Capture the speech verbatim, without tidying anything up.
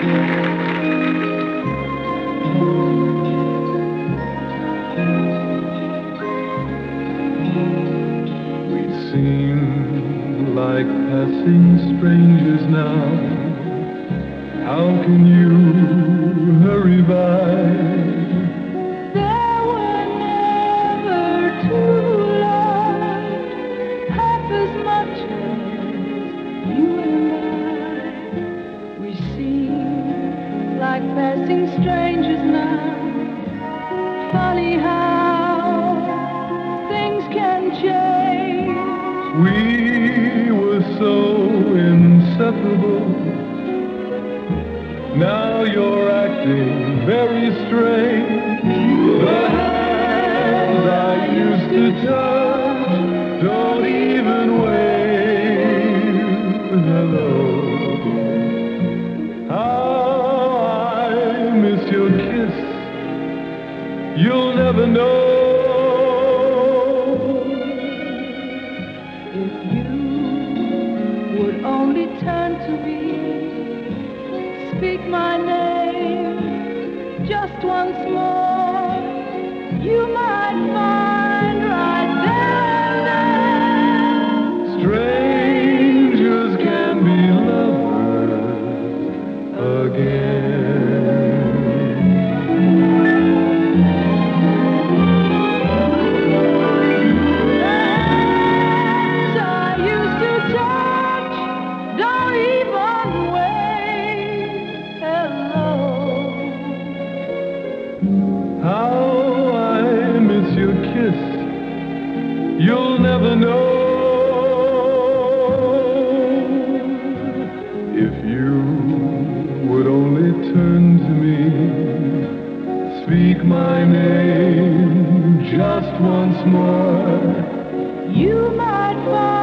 We seem like passing strangers now. How can you hurry by? There were never two lives half as much as you and I. We seem like passing strangers now. Funny how things can change. We were so inseparable. Now you're acting very strange. The hands I used to touch don't even wave hello. How I miss your kiss, you'll never know. If you would only turn to me, speak my name just once more, you might find right there and then Strangers can be lovers again. hands I used to touch don't even wave hello. How I miss your kiss, you'll never know. If you would only turn to me, speak my name just once more, You might find